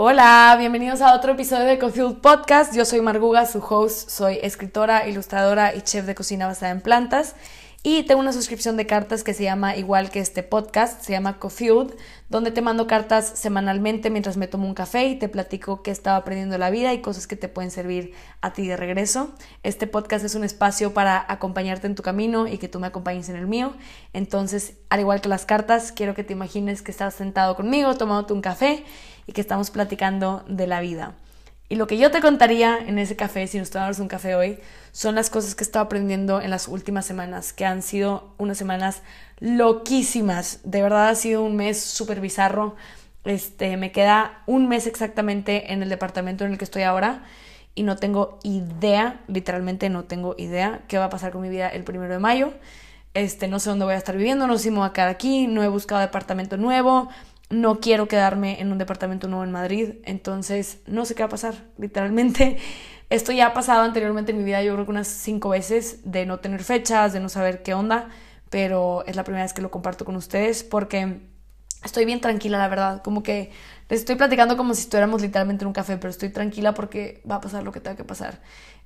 Hola, bienvenidos a otro episodio de Cofuel Podcast. Yo soy Marguga, su host. Soy escritora, ilustradora y chef de cocina basada en plantas. Y tengo una suscripción de cartas que se llama, igual que este podcast, se llama Cofuel, donde te mando cartas semanalmente mientras me tomo un café y te platico qué estaba aprendiendo de la vida y cosas que te pueden servir a ti de regreso. Este podcast es un espacio para acompañarte en tu camino y que tú me acompañes en el mío. Entonces, al igual que las cartas, quiero que te imagines que estás sentado conmigo tomándote un café y que estamos platicando de la vida. Y lo que yo te contaría en ese café, si nos tomamos un café hoy, son las cosas que he estado aprendiendo en las últimas semanas, que han sido unas semanas loquísimas. De verdad ha sido un mes súper bizarro. Me queda un mes exactamente en el departamento en el que estoy ahora y no tengo idea, literalmente no tengo idea qué va a pasar con mi vida el 1 de mayo. No sé dónde voy a estar viviendo, no sé si me voy a quedar aquí, no he buscado departamento nuevo. No quiero quedarme en un departamento nuevo en Madrid, entonces no sé qué va a pasar, literalmente. Esto ya ha pasado anteriormente en mi vida, yo creo que unas 5 veces, de no tener fechas, de no saber qué onda, pero es la primera vez que lo comparto con ustedes porque estoy bien tranquila, la verdad. Como que les estoy platicando como si estuviéramos literalmente en un café, pero estoy tranquila porque va a pasar lo que tenga que pasar.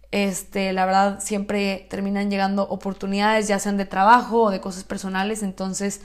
La verdad, siempre terminan llegando oportunidades, ya sean de trabajo o de cosas personales, entonces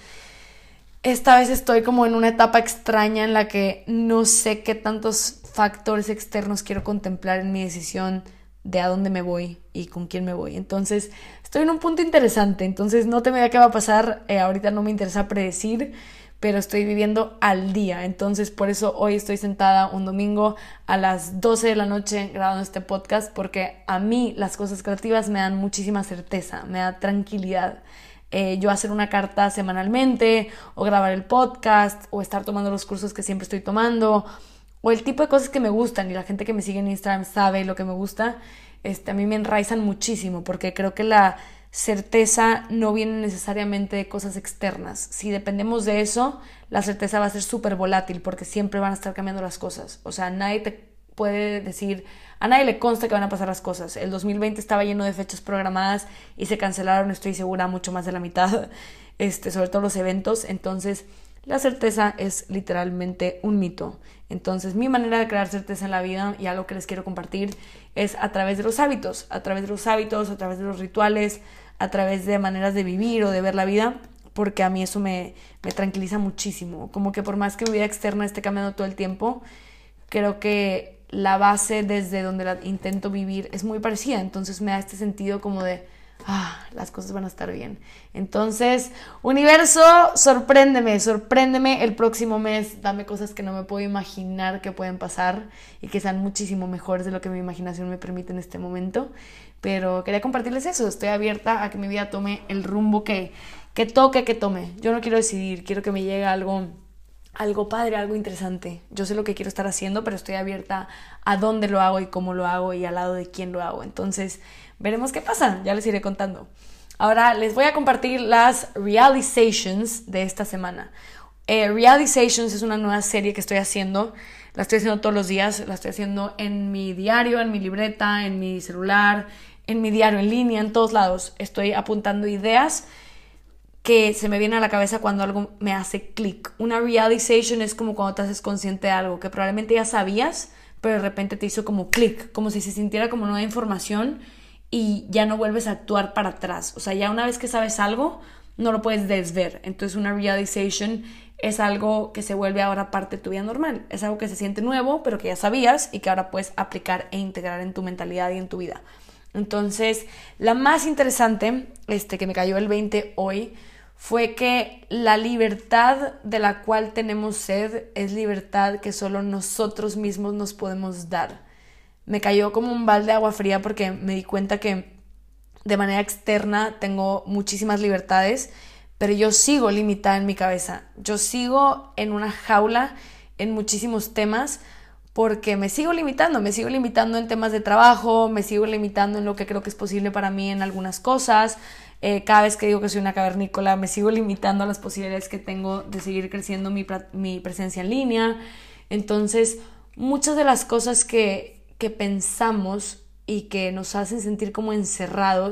esta vez estoy como en una etapa extraña en la que no sé qué tantos factores externos quiero contemplar en mi decisión de a dónde me voy y con quién me voy. Entonces, estoy en un punto interesante. Entonces, no tengo idea qué va a pasar. Ahorita no me interesa predecir, pero estoy viviendo al día. Entonces, por eso hoy estoy sentada un domingo a las 12 de la noche grabando este podcast, porque a mí las cosas creativas me dan muchísima certeza, me da tranquilidad. Yo hacer una carta semanalmente, o grabar el podcast, o estar tomando los cursos que siempre estoy tomando, o el tipo de cosas que me gustan, y la gente que me sigue en Instagram sabe lo que me gusta. A mí me enraizan muchísimo, porque creo que la certeza no viene necesariamente de cosas externas. Si dependemos de eso, la certeza va a ser súper volátil, porque siempre van a estar cambiando las cosas. O sea, nadie te puede decir, a nadie le consta que van a pasar las cosas. El 2020 estaba lleno de fechas programadas y se cancelaron, estoy segura, mucho más de la mitad, sobre todo los eventos. Entonces, la certeza es literalmente un mito. Entonces, mi manera de crear certeza en la vida, y algo que les quiero compartir, es a través de los hábitos, a través de los rituales, a través de maneras de vivir o de ver la vida, porque a mí eso me tranquiliza muchísimo. Como que por más que mi vida externa esté cambiando todo el tiempo, creo que la base desde donde la intento vivir es muy parecida. Entonces me da este sentido como de las cosas van a estar bien. Entonces, universo, sorpréndeme el próximo mes. Dame cosas que no me puedo imaginar que pueden pasar y que sean muchísimo mejores de lo que mi imaginación me permite en este momento. Pero quería compartirles eso. Estoy abierta a que mi vida tome el rumbo que tome. Yo no quiero decidir, quiero que me llegue algo padre, algo interesante. Yo sé lo que quiero estar haciendo, pero estoy abierta a dónde lo hago y cómo lo hago y al lado de quién lo hago. Entonces, veremos qué pasa, ya les iré contando. Ahora les voy a compartir las realizations de esta semana. Realizations es una nueva serie que estoy haciendo. La estoy haciendo todos los días, la estoy haciendo en mi diario, en mi libreta, en mi celular, en mi diario en línea, en todos lados. Estoy apuntando ideas que se me viene a la cabeza cuando algo me hace clic. Una realization es como cuando te haces consciente de algo que probablemente ya sabías, pero de repente te hizo como clic, como si se sintiera como nueva información y ya no vuelves a actuar para atrás. O sea, ya una vez que sabes algo, no lo puedes desver. Entonces una realization es algo que se vuelve ahora parte de tu vida normal. Es algo que se siente nuevo, pero que ya sabías y que ahora puedes aplicar e integrar en tu mentalidad y en tu vida. Entonces, la más interesante, que me cayó el 20 hoy, fue que la libertad de la cual tenemos sed es libertad que solo nosotros mismos nos podemos dar. Me cayó como un balde de agua fría porque me di cuenta que de manera externa tengo muchísimas libertades, pero yo sigo limitada en mi cabeza. Yo sigo en una jaula en muchísimos temas porque me sigo limitando en temas de trabajo, me sigo limitando en lo que creo que es posible para mí en algunas cosas. Cada vez que digo que soy una cavernícola, me sigo limitando a las posibilidades que tengo de seguir creciendo mi presencia en línea. Entonces, muchas de las cosas que pensamos y que nos hacen sentir como encerrados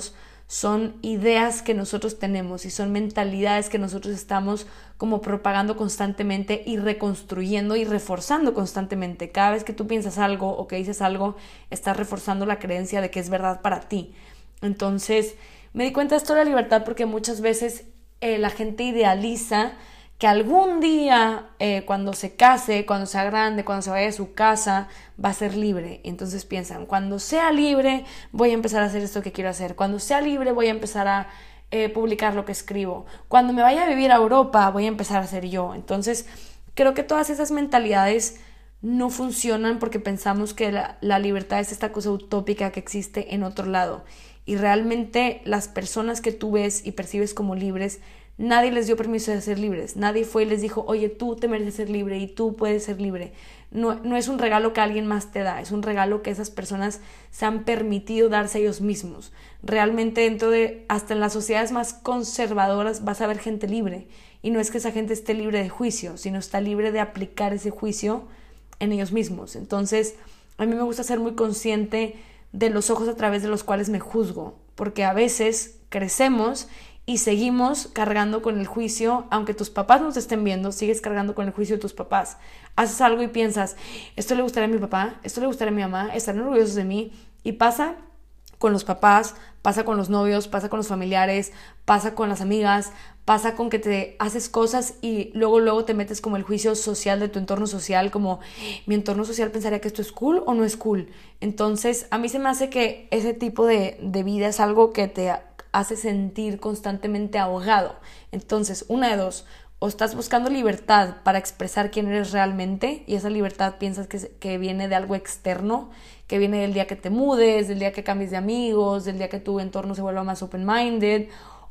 son ideas que nosotros tenemos y son mentalidades que nosotros estamos como propagando constantemente y reconstruyendo y reforzando constantemente. Cada vez que tú piensas algo o que dices algo, estás reforzando la creencia de que es verdad para ti. Entonces, me di cuenta de esto de la libertad porque muchas veces la gente idealiza que algún día, cuando se case, cuando sea grande, cuando se vaya de su casa, va a ser libre. Entonces piensan, cuando sea libre voy a empezar a hacer esto que quiero hacer. Cuando sea libre voy a empezar a publicar lo que escribo. Cuando me vaya a vivir a Europa voy a empezar a ser yo. Entonces creo que todas esas mentalidades no funcionan porque pensamos que la libertad es esta cosa utópica que existe en otro lado. Y realmente las personas que tú ves y percibes como libres, nadie les dio permiso de ser libres. Nadie fue y les dijo, oye, tú te mereces ser libre y tú puedes ser libre. No es un regalo que alguien más te da, es un regalo que esas personas se han permitido darse a ellos mismos. Realmente hasta en las sociedades más conservadoras vas a ver gente libre. Y no es que esa gente esté libre de juicio, sino está libre de aplicar ese juicio en ellos mismos. Entonces, a mí me gusta ser muy consciente de los ojos a través de los cuales me juzgo, porque a veces crecemos y seguimos cargando con el juicio, aunque tus papás no te estén viendo, sigues cargando con el juicio de tus papás. Haces algo y piensas, esto le gustaría a mi papá, esto le gustaría a mi mamá, estarán orgullosos de mí, y pasa con los papás, pasa con los novios, pasa con los familiares, pasa con las amigas, pasa con que te haces cosas y luego te metes como el juicio social de tu entorno social, como mi entorno social pensaría que esto es cool o no es cool. Entonces a mí se me hace que ese tipo de vida es algo que te hace sentir constantemente ahogado. Entonces, una de dos, o estás buscando libertad para expresar quién eres realmente y esa libertad piensas que viene de algo externo, que viene del día que te mudes, del día que cambies de amigos, del día que tu entorno se vuelva más open-minded,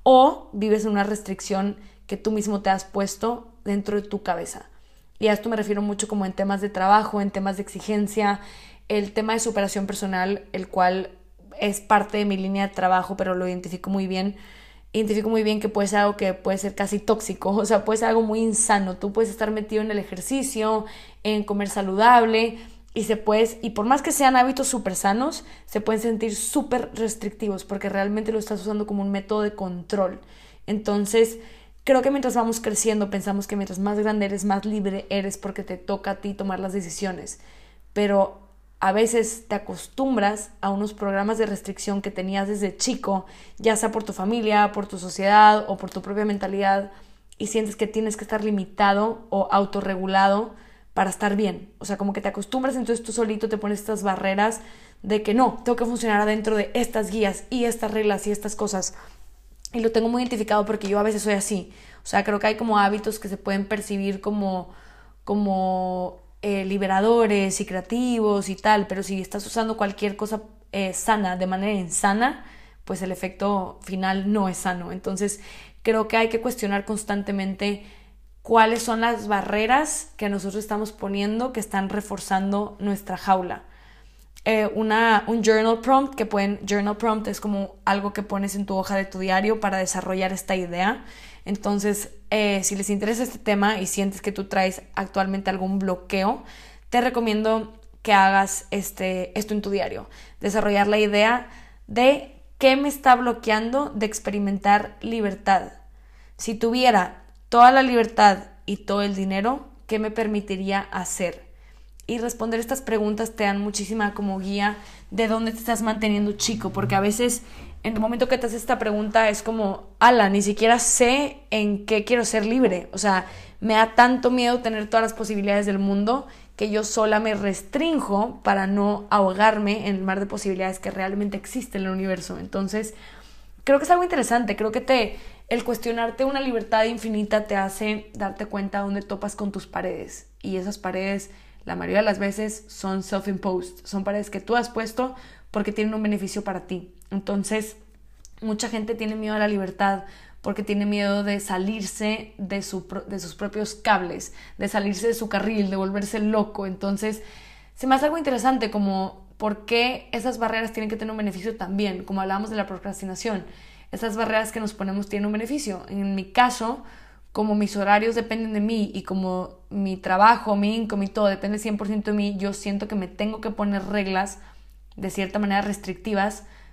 o vives en una restricción que tú mismo te has puesto dentro de tu cabeza. Y a esto me refiero mucho como en temas de trabajo, en temas de exigencia, el tema de superación personal, el cual es parte de mi línea de trabajo, pero lo identifico muy bien. Identifico muy bien que puede ser algo que puede ser casi tóxico, o sea, puede ser algo muy insano. Tú puedes estar metido en el ejercicio, en comer saludable, y por más que sean hábitos súper sanos, se pueden sentir súper restrictivos porque realmente lo estás usando como un método de control. Entonces, creo que mientras vamos creciendo, pensamos que mientras más grande eres, más libre eres porque te toca a ti tomar las decisiones. Pero a veces te acostumbras a unos programas de restricción que tenías desde chico, ya sea por tu familia, por tu sociedad o por tu propia mentalidad, y sientes que tienes que estar limitado o autorregulado para estar bien. O sea, como que te acostumbras, entonces tú solito te pones estas barreras de que no, tengo que funcionar adentro de estas guías y estas reglas y estas cosas. Y lo tengo muy identificado porque yo a veces soy así. O sea, creo que hay como hábitos que se pueden percibir como liberadores y creativos y tal, pero si estás usando cualquier cosa sana de manera insana, pues el efecto final no es sano. Entonces creo que hay que cuestionar constantemente cuáles son las barreras que nosotros estamos poniendo que están reforzando nuestra jaula. Un journal prompt journal prompt es como algo que pones en tu hoja de tu diario para desarrollar esta idea. Entonces, si les interesa este tema y sientes que tú traes actualmente algún bloqueo, te recomiendo que hagas esto en tu diario. Desarrollar la idea de qué me está bloqueando de experimentar libertad. Si tuviera toda la libertad y todo el dinero, ¿qué me permitiría hacer? Y responder estas preguntas te dan muchísima como guía de dónde te estás manteniendo chico, porque a veces en el momento que te haces esta pregunta es como, ala, ni siquiera sé en qué quiero ser libre. O sea, me da tanto miedo tener todas las posibilidades del mundo que yo sola me restrinjo para no ahogarme en el mar de posibilidades que realmente existe en el universo. Entonces, creo que es algo interesante. Creo que el cuestionarte una libertad infinita te hace darte cuenta dónde topas con tus paredes. Y esas paredes, la mayoría de las veces, son self-imposed. Son paredes que tú has puesto porque tienen un beneficio para ti. Entonces, mucha gente tiene miedo a la libertad porque tiene miedo de salirse de sus propios cables, de salirse de su carril, de volverse loco. Entonces, se me hace algo interesante como por qué esas barreras tienen que tener un beneficio también, como hablábamos de la procrastinación. Esas barreras que nos ponemos tienen un beneficio. En mi caso, como mis horarios dependen de mí y como mi trabajo, mi income y todo depende 100% de mí, yo siento que me tengo que poner reglas de cierta manera restrictivas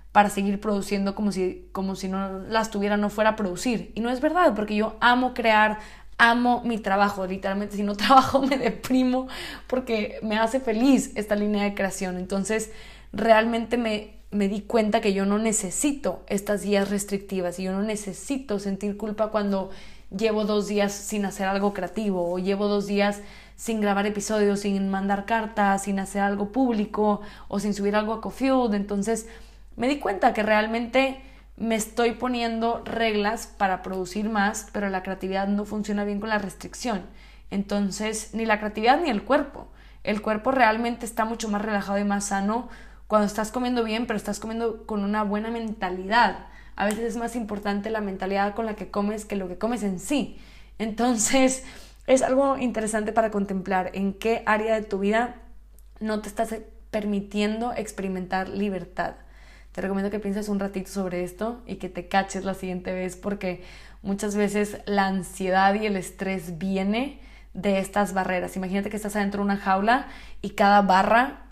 para seguir produciendo como si no las tuviera, no fuera a producir. Y no es verdad, porque yo amo crear, amo mi trabajo. Literalmente, si no trabajo me deprimo porque me hace feliz esta línea de creación. Entonces, realmente me di cuenta que yo no necesito estas guías restrictivas y yo no necesito sentir culpa cuando llevo 2 días sin hacer algo creativo o llevo 2 días sin grabar episodios, sin mandar cartas, sin hacer algo público o sin subir algo a Cofueled. Entonces me di cuenta que realmente me estoy poniendo reglas para producir más, pero la creatividad no funciona bien con la restricción. Entonces, ni la creatividad ni el cuerpo. El cuerpo realmente está mucho más relajado y más sano cuando estás comiendo bien, pero estás comiendo con una buena mentalidad. A veces es más importante la mentalidad con la que comes que lo que comes en sí. Entonces, es algo interesante para contemplar en qué área de tu vida no te estás permitiendo experimentar libertad. Te recomiendo que pienses un ratito sobre esto y que te caches la siguiente vez, porque muchas veces la ansiedad y el estrés viene de estas barreras. Imagínate que estás adentro de una jaula y cada barra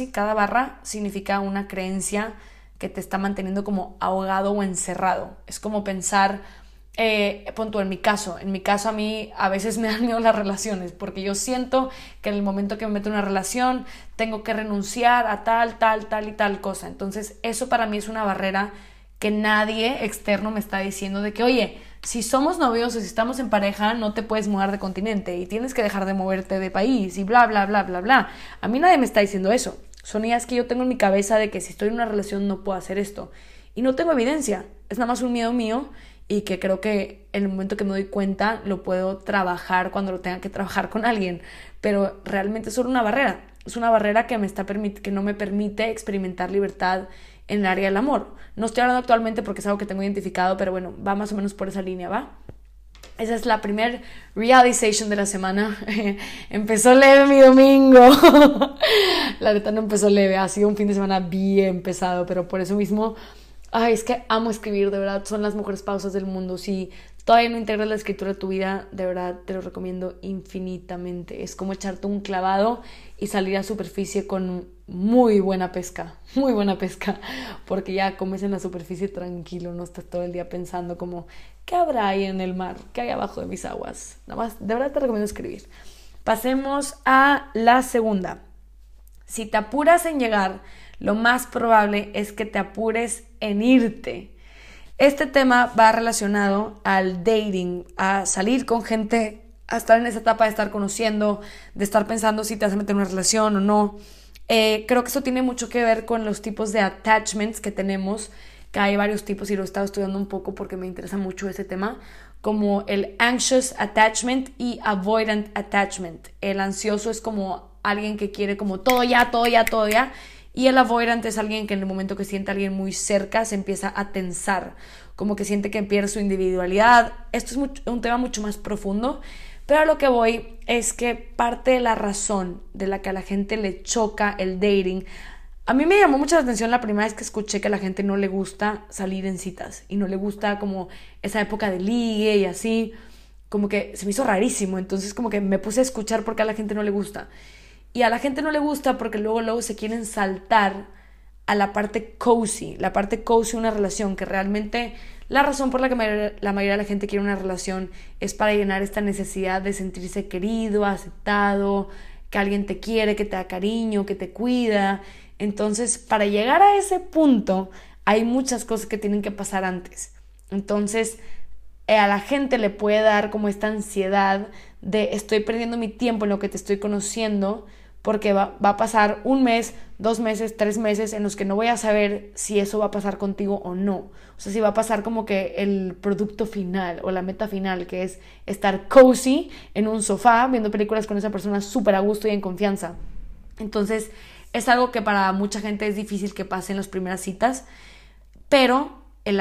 significa una creencia que te está manteniendo como ahogado o encerrado. Es como pensar, pon tú, en mi caso a mí a veces me dan miedo las relaciones, porque yo siento que en el momento que me meto en una relación tengo que renunciar a tal y tal cosa. Entonces eso para mí es una barrera que nadie externo me está diciendo de que, oye, si somos novios o si estamos en pareja no te puedes mudar de continente y tienes que dejar de moverte de país y bla, bla, bla, bla, bla. A mí nadie me está diciendo eso. Son ideas que yo tengo en mi cabeza de que si estoy en una relación no puedo hacer esto. Y no tengo evidencia. Es nada más un miedo mío y que creo que en el momento que me doy cuenta lo puedo trabajar cuando lo tenga que trabajar con alguien. Pero realmente es solo una barrera. Es una barrera que no me permite experimentar libertad en el área del amor. No estoy hablando actualmente porque es algo que tengo identificado, pero bueno, va más o menos por esa línea, ¿va? Esa es la primer realization de la semana. Empezó leve mi domingo. La neta no empezó leve, ha sido un fin de semana bien pesado, pero por eso mismo, es que amo escribir, de verdad, son las mejores pausas del mundo. Si todavía no integras la escritura a tu vida, de verdad te lo recomiendo infinitamente. Es como echarte un clavado y salir a superficie con muy buena pesca, porque ya comes en la superficie tranquilo, no estás todo el día pensando como, ¿qué habrá ahí en el mar? ¿Qué hay abajo de mis aguas? Nada más, de verdad te recomiendo escribir. Pasemos a la segunda. Si te apuras en llegar, lo más probable es que te apures en irte. Este tema va relacionado al dating, a salir con gente, a estar en esa etapa de estar conociendo, de estar pensando si te vas a meter en una relación o no. Creo que eso tiene mucho que ver con los tipos de attachments que tenemos, que hay varios tipos y lo he estado estudiando un poco porque me interesa mucho ese tema, como el anxious attachment y avoidant attachment. El ansioso es como alguien que quiere como todo ya, y el avoidant es alguien que en el momento que siente a alguien muy cerca se empieza a tensar, como que siente que pierde su individualidad. Esto es un tema mucho más profundo, pero a lo que voy es que parte de la razón de la que a la gente le choca el dating, a mí me llamó mucho la atención la primera vez que escuché que a la gente no le gusta salir en citas y no le gusta como esa época de ligue y así, como que se me hizo rarísimo. Entonces como que me puse a escuchar por qué a la gente no le gusta. Y a la gente no le gusta porque luego se quieren saltar a la parte cozy de una relación, que realmente la razón por la que la mayoría de la gente quiere una relación es para llenar esta necesidad de sentirse querido, aceptado, que alguien te quiere, que te da cariño, que te cuida. Entonces, para llegar a ese punto hay muchas cosas que tienen que pasar antes. Entonces, a la gente le puede dar como esta ansiedad de estoy perdiendo mi tiempo en lo que te estoy conociendo, porque va a pasar 1 mes, 2 meses, 3 meses en los que no voy a saber si eso va a pasar contigo o no. O sea, si va a pasar como que el producto final o la meta final, que es estar cozy en un sofá viendo películas con esa persona súper a gusto y en confianza. Entonces, es algo que para mucha gente es difícil que pase en las primeras citas, pero el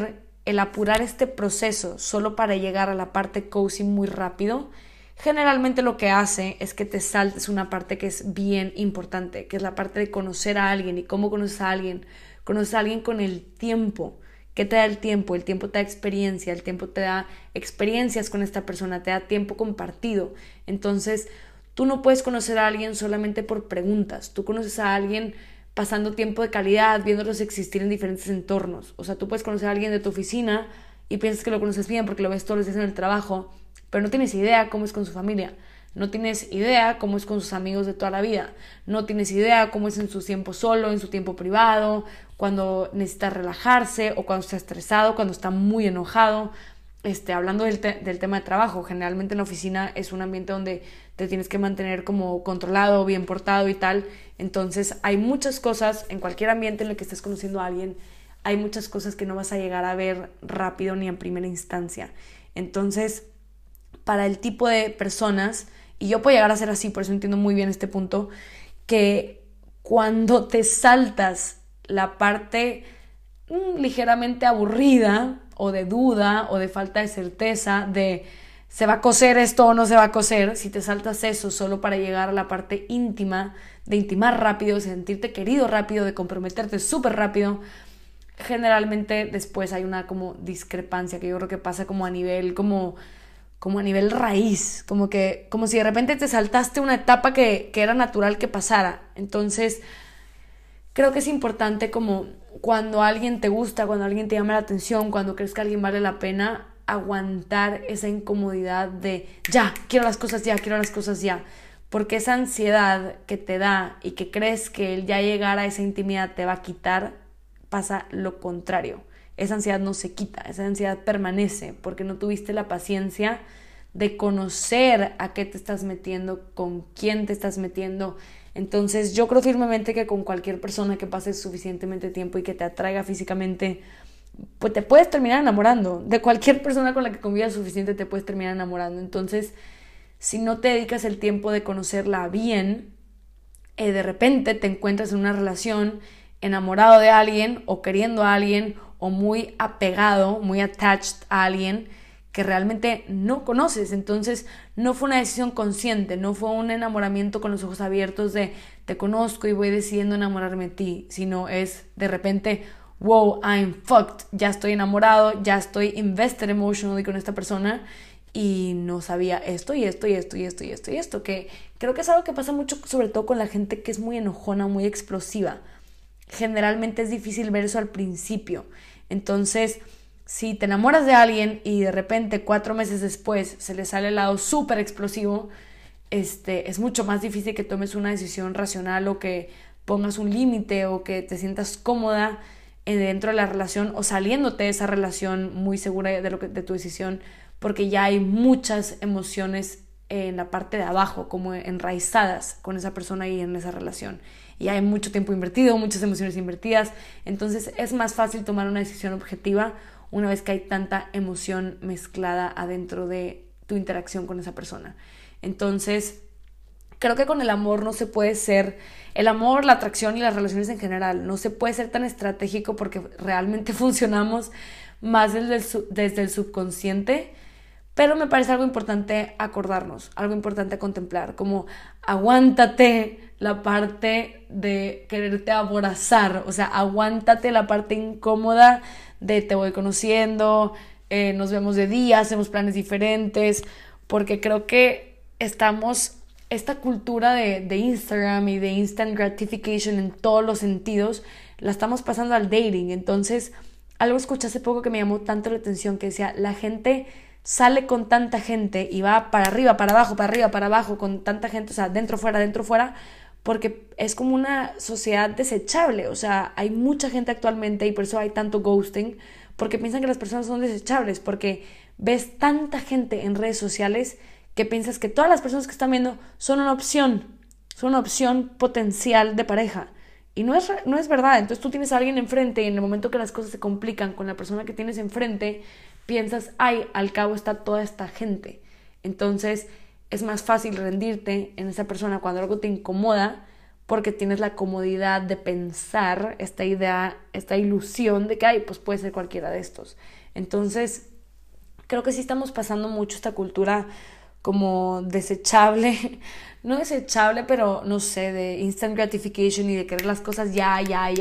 apurar este proceso solo para llegar a la parte cozy muy rápido, generalmente lo que hace es que te saltes una parte que es bien importante, que es la parte de conocer a alguien. ¿Y cómo conoces a alguien? Conoces a alguien con el tiempo. ¿Qué te da el tiempo? El tiempo te da experiencia, el tiempo te da experiencias con esta persona, te da tiempo compartido. Entonces, tú no puedes conocer a alguien solamente por preguntas. Tú conoces a alguien pasando tiempo de calidad, viéndolos existir en diferentes entornos. O sea, tú puedes conocer a alguien de tu oficina y piensas que lo conoces bien porque lo ves todos los días en el trabajo, pero no tienes idea cómo es con su familia, no tienes idea cómo es con sus amigos de toda la vida, no tienes idea cómo es en su tiempo solo, en su tiempo privado, cuando necesita relajarse o cuando está estresado, cuando está muy enojado. Hablando del tema de trabajo, generalmente en la oficina es un ambiente donde te tienes que mantener como controlado, bien portado y tal. Entonces hay muchas cosas en cualquier ambiente en el que estés conociendo a alguien, hay muchas cosas que no vas a llegar a ver rápido ni en primera instancia. Entonces, para el tipo de personas, y yo puedo llegar a ser así, por eso entiendo muy bien este punto, que cuando te saltas la parte ligeramente aburrida o de duda o de falta de certeza de ¿se va a coser esto o no se va a coser? Si te saltas eso solo para llegar a la parte íntima, de intimar rápido, de sentirte querido rápido, de comprometerte súper rápido, generalmente después hay una como discrepancia que yo creo que pasa como a nivel como a nivel raíz, como si de repente te saltaste una etapa que era natural que pasara. Entonces creo que es importante como cuando alguien te gusta, cuando alguien te llama la atención, cuando crees que alguien vale la pena, aguantar esa incomodidad de ya, quiero las cosas ya, porque esa ansiedad que te da y que crees que el ya llegar a esa intimidad te va a quitar, pasa lo contrario. Esa ansiedad no se quita, esa ansiedad permanece porque no tuviste la paciencia de conocer a qué te estás metiendo, con quién te estás metiendo. Entonces yo creo firmemente que con cualquier persona que pase suficientemente tiempo y que te atraiga físicamente, pues te puedes terminar enamorando. De cualquier persona con la que convivas suficiente te puedes terminar enamorando. Entonces, si no te dedicas el tiempo de conocerla bien, de repente te encuentras en una relación enamorado de alguien o queriendo a alguien o muy apegado, muy attached a alguien que realmente no conoces. Entonces no fue una decisión consciente, no fue un enamoramiento con los ojos abiertos de te conozco y voy decidiendo enamorarme de ti, sino es de repente wow, I'm fucked, ya estoy enamorado, ya estoy invested emotionally con esta persona y no sabía esto y esto y esto y esto y esto y esto, que creo que es algo que pasa mucho sobre todo con la gente que es muy enojona, muy explosiva. Generalmente es difícil ver eso al principio. Entonces, si te enamoras de alguien y de repente 4 meses después se le sale el lado súper explosivo, es mucho más difícil que tomes una decisión racional o que pongas un límite o que te sientas cómoda dentro de la relación o saliéndote de esa relación muy segura de tu decisión, porque ya hay muchas emociones en la parte de abajo, como enraizadas con esa persona y en esa relación. Y hay mucho tiempo invertido, muchas emociones invertidas. Entonces es más fácil tomar una decisión objetiva una vez que hay tanta emoción mezclada adentro de tu interacción con esa persona. Entonces, creo que con el amor no se puede ser, el amor, la atracción y las relaciones en general, no se puede ser tan estratégico porque realmente funcionamos más desde el subconsciente. Pero me parece algo importante acordarnos, algo importante a contemplar, como aguántate la parte de quererte abrazar, o sea, aguántate la parte incómoda de te voy conociendo, nos vemos de día, hacemos planes diferentes, porque creo que esta cultura de Instagram y de instant gratification en todos los sentidos, la estamos pasando al dating. Entonces, algo escuché hace poco que me llamó tanto la atención, que decía, la gente sale con tanta gente y va para arriba, para abajo, para arriba, para abajo, con tanta gente, o sea, dentro, fuera, porque es como una sociedad desechable. O sea, hay mucha gente actualmente y por eso hay tanto ghosting, porque piensan que las personas son desechables, porque ves tanta gente en redes sociales que piensas que todas las personas que están viendo son una opción potencial de pareja. Y no es verdad. Entonces tú tienes a alguien enfrente y en el momento que las cosas se complican con la persona que tienes enfrente, piensas, ay, al cabo está toda esta gente. Entonces es más fácil rendirte en esa persona cuando algo te incomoda, porque tienes la comodidad de pensar esta idea, esta ilusión de que, ay, pues puede ser cualquiera de estos. Entonces creo que sí estamos pasando mucho esta cultura como desechable, no desechable, pero no sé, de instant gratification y de querer las cosas ya.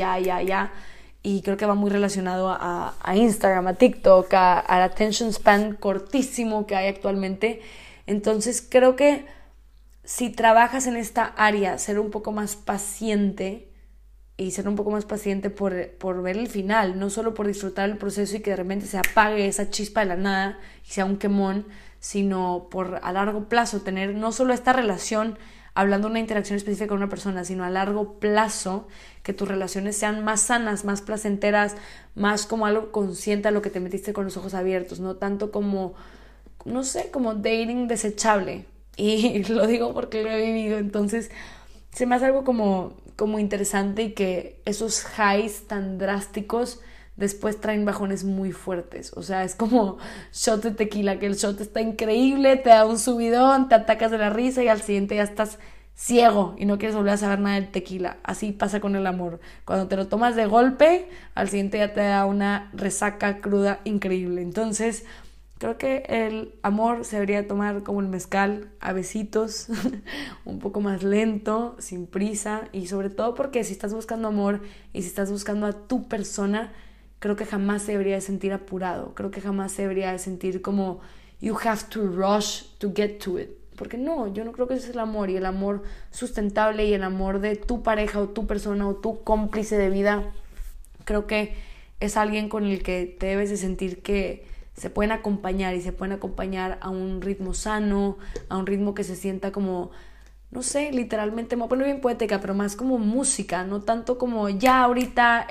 Y creo que va muy relacionado a Instagram, a TikTok, al attention span cortísimo que hay actualmente. Entonces creo que si trabajas en esta área, ser un poco más paciente y ser un poco más paciente por ver el final, no solo por disfrutar el proceso y que de repente se apague esa chispa de la nada y sea un quemón, sino por a largo plazo tener no solo esta relación, hablando de una interacción específica con una persona, sino a largo plazo que tus relaciones sean más sanas, más placenteras, más como algo consciente a lo que te metiste con los ojos abiertos, no tanto como, no sé, como dating desechable. Y lo digo porque lo he vivido, entonces se me hace algo como interesante y que esos highs tan drásticos después traen bajones muy fuertes. O sea, es como shot de tequila, que el shot está increíble, te da un subidón, te atacas de la risa y al siguiente ya estás ciego y no quieres volver a saber nada del tequila. Así pasa con el amor. Cuando te lo tomas de golpe, al siguiente ya te da una resaca cruda increíble. Entonces, creo que el amor se debería tomar como el mezcal, a besitos, un poco más lento, sin prisa, y sobre todo porque si estás buscando amor y si estás buscando a tu persona, creo que jamás se debería de sentir apurado, creo que jamás se debería de sentir como you have to rush to get to it, porque no, yo no creo que ese es el amor, y el amor sustentable y el amor de tu pareja o tu persona o tu cómplice de vida, creo que es alguien con el que te debes de sentir que se pueden acompañar y se pueden acompañar a un ritmo sano, a un ritmo que se sienta como, no sé, literalmente, me voy a poner bien poética, pero más como música, no tanto como ya ahorita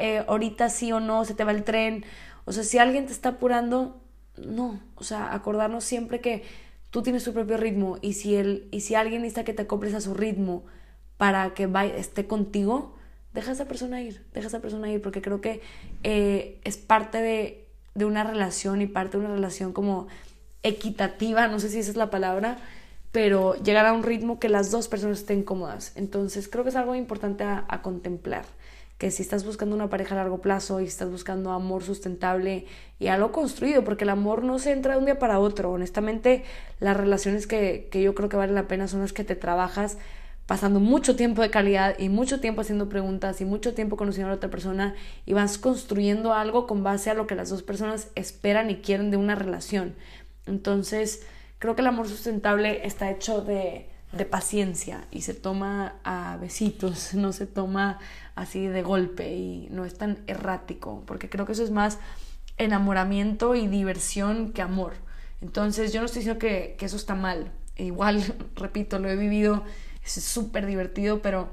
sí o no, se te va el tren. O sea, si alguien te está apurando, no, o sea, acordarnos siempre que tú tienes tu propio ritmo y si alguien necesita que te acoples a su ritmo para que esté contigo, deja a esa persona ir, porque creo que es parte de una relación y parte de una relación como equitativa, no sé si esa es la palabra, pero llegar a un ritmo que las dos personas estén cómodas. Entonces creo que es algo importante a contemplar, que si estás buscando una pareja a largo plazo y si estás buscando amor sustentable y algo construido, porque el amor no se entra de un día para otro. Honestamente, las relaciones que yo creo que valen la pena son las que te trabajas pasando mucho tiempo de calidad y mucho tiempo haciendo preguntas y mucho tiempo conociendo a la otra persona y vas construyendo algo con base a lo que las dos personas esperan y quieren de una relación. Entonces, creo que el amor sustentable está hecho de paciencia y se toma a besitos, no se toma así de golpe y no es tan errático, porque creo que eso es más enamoramiento y diversión que amor. Entonces, yo no estoy diciendo que eso está mal. Igual, repito, lo he vivido, es súper divertido, pero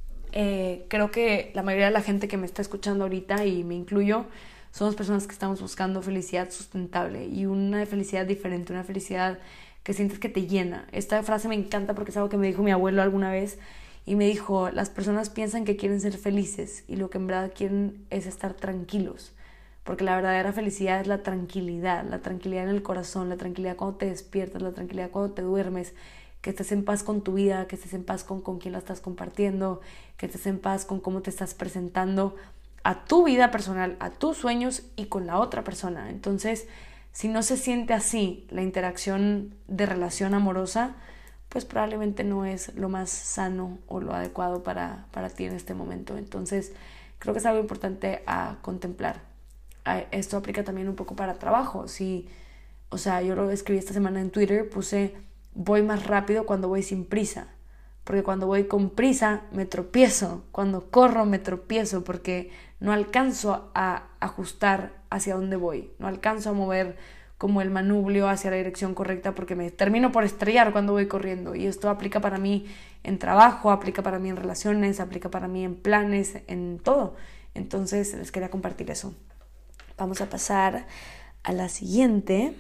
creo que la mayoría de la gente que me está escuchando ahorita, y me incluyo, somos personas que estamos buscando felicidad sustentable y una felicidad diferente, una felicidad que sientes que te llena. Esta frase me encanta porque es algo que me dijo mi abuelo alguna vez y me dijo, las personas piensan que quieren ser felices y lo que en verdad quieren es estar tranquilos, porque la verdadera felicidad es la tranquilidad en el corazón, la tranquilidad cuando te despiertas, la tranquilidad cuando te duermes, que estés en paz con tu vida, que estés en paz con quién la estás compartiendo, que estés en paz con cómo te estás presentando a tu vida personal, a tus sueños y con la otra persona. Entonces, si no se siente así la interacción de relación amorosa, pues probablemente no es lo más sano o lo adecuado para ti en este momento. Entonces, creo que es algo importante a contemplar. Esto aplica también un poco para trabajo. O sea, yo lo escribí esta semana en Twitter, puse voy más rápido cuando voy sin prisa, porque cuando voy con prisa me tropiezo, cuando corro me tropiezo porque no alcanzo a ajustar hacia dónde voy, no alcanzo a mover como el manubrio hacia la dirección correcta porque me termino por estrellar cuando voy corriendo. Y esto aplica para mí en trabajo, aplica para mí en relaciones, aplica para mí en planes, en todo. Entonces les quería compartir eso. Vamos a pasar a la siguiente.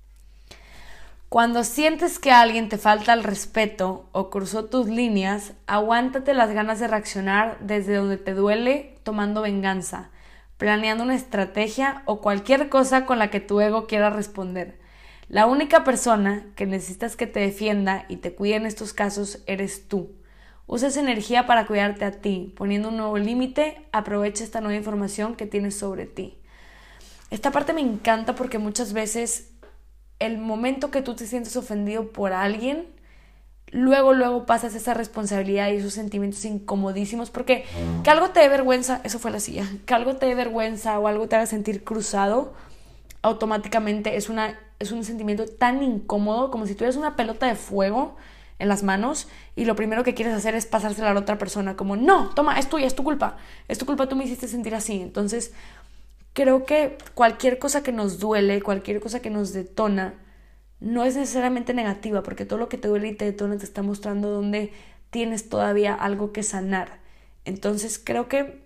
Cuando sientes que alguien te falta el respeto o cruzó tus líneas, aguántate las ganas de reaccionar desde donde te duele, tomando venganza, planeando una estrategia o cualquier cosa con la que tu ego quiera responder. La única persona que necesitas que te defienda y te cuide en estos casos eres tú. Usa esa energía para cuidarte a ti, poniendo un nuevo límite, aprovecha esta nueva información que tienes sobre ti. Esta parte me encanta porque muchas veces el momento que tú te sientes ofendido por alguien, luego pasas esa responsabilidad y esos sentimientos incomodísimos, porque que algo te dé vergüenza, eso fue la silla, que algo te dé vergüenza o algo te haga sentir cruzado, automáticamente es un sentimiento tan incómodo como si tuvieras una pelota de fuego en las manos y lo primero que quieres hacer es pasársela a la otra persona, como no, toma, es tuya, es tu culpa, tú me hiciste sentir así. Entonces creo que cualquier cosa que nos duele, cualquier cosa que nos detona, no es necesariamente negativa, porque todo lo que te duele y te detona te está mostrando dónde tienes todavía algo que sanar. Entonces creo que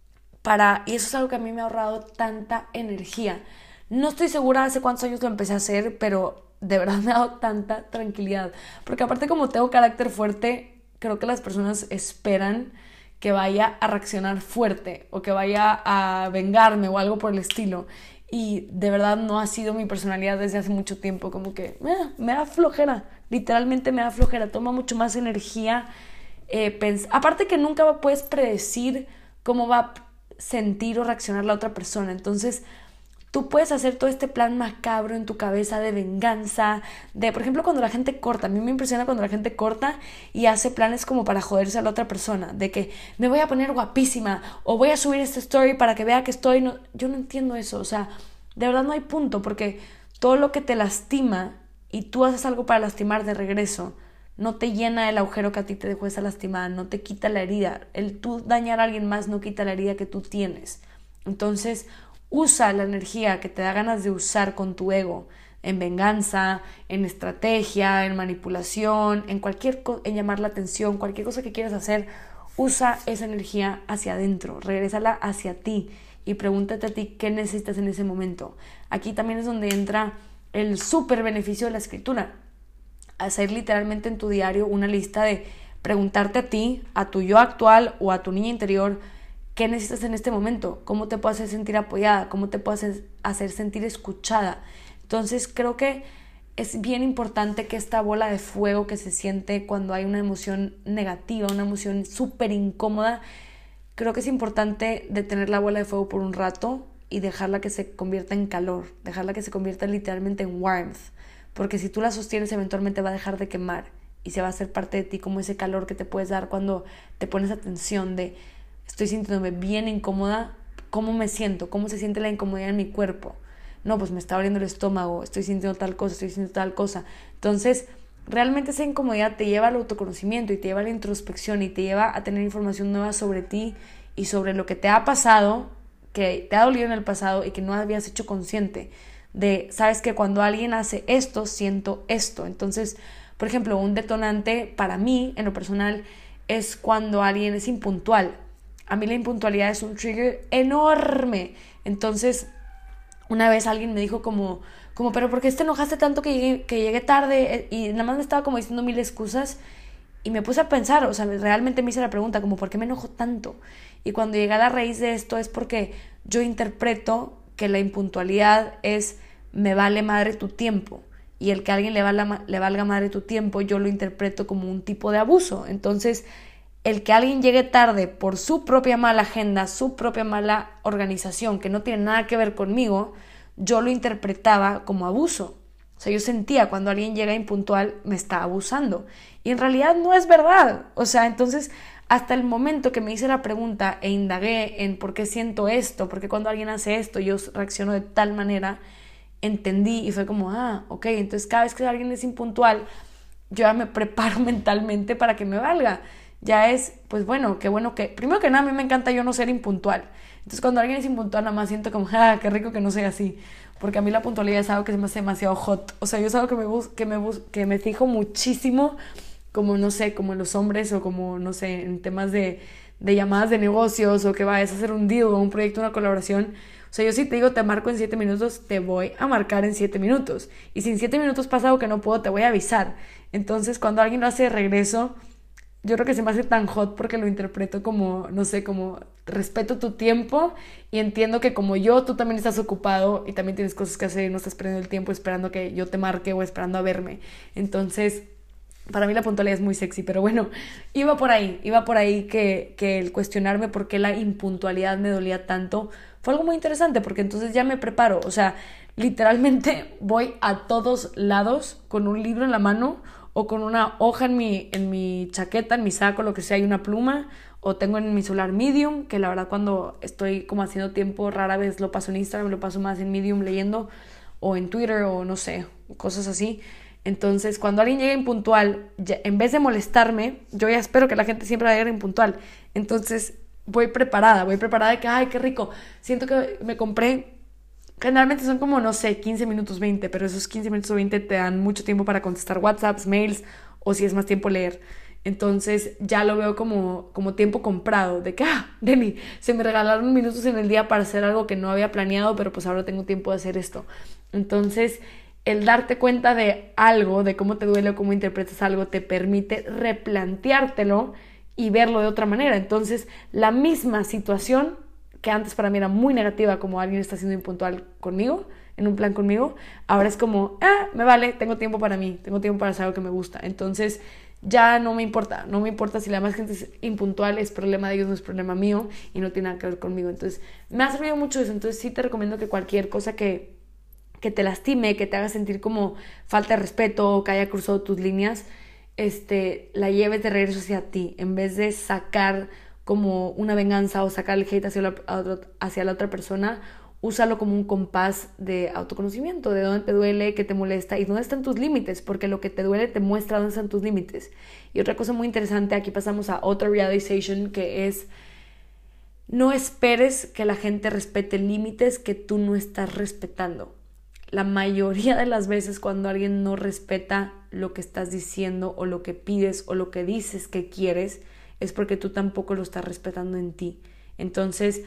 y eso es algo que a mí me ha ahorrado tanta energía. No estoy segura hace cuántos años lo empecé a hacer, pero de verdad me ha dado tanta tranquilidad. Porque aparte, como tengo carácter fuerte, creo que las personas esperan que vaya a reaccionar fuerte o que vaya a vengarme o algo por el estilo. Y de verdad no ha sido mi personalidad desde hace mucho tiempo. Como que me da flojera, literalmente me da flojera. Toma mucho más energía. Aparte que nunca puedes predecir cómo va a sentir o reaccionar la otra persona. Entonces tú puedes hacer todo este plan macabro en tu cabeza de venganza, por ejemplo, cuando la gente corta. A mí me impresiona cuando la gente corta y hace planes como para joderse a la otra persona, de que me voy a poner guapísima o voy a subir esta story para que vea que estoy... No, yo no entiendo eso, o sea, de verdad no hay punto, porque todo lo que te lastima y tú haces algo para lastimar de regreso, no te llena el agujero que a ti te dejó esa lastimada, no te quita la herida. El tú dañar a alguien más no quita la herida que tú tienes. Entonces, usa la energía que te da ganas de usar con tu ego en venganza, en estrategia, en manipulación, en llamar la atención, cualquier cosa que quieras hacer. Usa esa energía hacia adentro, regrésala hacia ti y pregúntate a ti qué necesitas en ese momento. Aquí también es donde entra el súper beneficio de la escritura. Hacer literalmente en tu diario una lista de preguntarte a ti, a tu yo actual o a tu niña interior, ¿qué necesitas en este momento? ¿Cómo te puedo hacer sentir apoyada? ¿Cómo te puedo hacer sentir escuchada? Entonces creo que es bien importante que esta bola de fuego que se siente cuando hay una emoción negativa, una emoción súper incómoda, creo que es importante detener la bola de fuego por un rato y dejarla que se convierta en calor, dejarla que se convierta literalmente en warmth. Porque si tú la sostienes, eventualmente va a dejar de quemar y se va a hacer parte de ti, como ese calor que te puedes dar cuando te pones atención de estoy sintiéndome bien incómoda, ¿cómo me siento? ¿Cómo se siente la incomodidad en mi cuerpo? No, pues me está abriendo el estómago, estoy sintiendo tal cosa, estoy sintiendo tal cosa. Entonces, realmente esa incomodidad te lleva al autoconocimiento y te lleva a la introspección y te lleva a tener información nueva sobre ti y sobre lo que te ha pasado, que te ha dolido en el pasado y que no habías hecho consciente. Sabes que cuando alguien hace esto, siento esto. Entonces, por ejemplo, un detonante para mí, en lo personal, es cuando alguien es impuntual. A mí la impuntualidad es un trigger enorme. Entonces, una vez alguien me dijo como pero ¿por qué te enojaste tanto que llegué tarde? Y nada más me estaba como diciendo mil excusas. Y me puse a pensar, o sea, realmente me hice la pregunta, como ¿por qué me enojo tanto? Y cuando llegué a la raíz de esto es porque yo interpreto que la impuntualidad es me vale madre tu tiempo. Y el que a alguien le valga madre tu tiempo, yo lo interpreto como un tipo de abuso. Entonces, el que alguien llegue tarde por su propia mala agenda, su propia mala organización, que no tiene nada que ver conmigo, yo lo interpretaba como abuso. O sea, yo sentía cuando alguien llega impuntual, me está abusando. Y en realidad no es verdad. O sea, entonces, hasta el momento que me hice la pregunta e indagué en por qué siento esto, por qué cuando alguien hace esto yo reacciono de tal manera, entendí y fue como, ok, entonces cada vez que alguien es impuntual, yo ya me preparo mentalmente para que me valga. Ya es, pues bueno, qué bueno que... Primero que nada, a mí me encanta yo no ser impuntual. Entonces cuando alguien es impuntual, nada más siento como, qué rico que no sea así. Porque a mí la puntualidad es algo que se me hace demasiado hot. O sea, yo es algo que me fijo muchísimo, como no sé, como en los hombres o como, no sé, en temas de llamadas de negocios o que vayas a hacer un deal o un proyecto, una colaboración. O sea, yo sí te digo, te marco en 7 minutos, te voy a marcar en 7 minutos. Y si en 7 minutos pasa algo que no puedo, te voy a avisar. Entonces, cuando alguien lo hace de regreso, yo creo que se me hace tan hot porque lo interpreto como, no sé, como respeto tu tiempo y entiendo que como yo, tú también estás ocupado y también tienes cosas que hacer y no estás perdiendo el tiempo esperando que yo te marque o esperando a verme. Entonces, para mí la puntualidad es muy sexy, pero bueno, iba por ahí que el cuestionarme por qué la impuntualidad me dolía tanto fue algo muy interesante porque entonces ya me preparo, o sea, literalmente voy a todos lados con un libro en la mano o con una hoja en mi chaqueta, en mi saco, lo que sea, y una pluma, o tengo en mi celular Medium, que la verdad cuando estoy como haciendo tiempo rara vez lo paso en Instagram, lo paso más en Medium leyendo, o en Twitter, o no sé, cosas así. Entonces, cuando alguien llega impuntual, en vez de molestarme, yo ya espero que la gente siempre vaya impuntual. Entonces, voy preparada de que, ay, qué rico. Siento que me compré, generalmente son como, no sé, 15 minutos, 20, pero esos 15 minutos o 20 te dan mucho tiempo para contestar WhatsApps, mails, o si es más tiempo leer. Entonces ya lo veo como tiempo comprado, de que, Deni, se me regalaron minutos en el día para hacer algo que no había planeado, pero pues ahora tengo tiempo de hacer esto. Entonces, el darte cuenta de algo, de cómo te duele o cómo interpretas algo, te permite replanteártelo y verlo de otra manera. Entonces, la misma situación que antes para mí era muy negativa, como alguien está siendo impuntual conmigo, en un plan conmigo, ahora es como, me vale, tengo tiempo para mí, tengo tiempo para hacer algo que me gusta. Entonces, ya no me importa si la más gente es impuntual, es problema de ellos, no es problema mío y no tiene nada que ver conmigo. Entonces, me ha servido mucho eso. Entonces, sí te recomiendo que cualquier cosa que te lastime, que te haga sentir como falta de respeto, que haya cruzado tus líneas, la lleves de regreso hacia ti, en vez de sacar como una venganza o sacar el hate hacia la otra persona. Úsalo como un compás de autoconocimiento, de dónde te duele, qué te molesta y dónde están tus límites, porque lo que te duele te muestra dónde están tus límites. Y otra cosa muy interesante, aquí pasamos a otra realization, que es: no esperes que la gente respete límites que tú no estás respetando. La mayoría de las veces cuando alguien no respeta lo que estás diciendo o lo que pides o lo que dices que quieres, es porque tú tampoco lo estás respetando en ti. Entonces,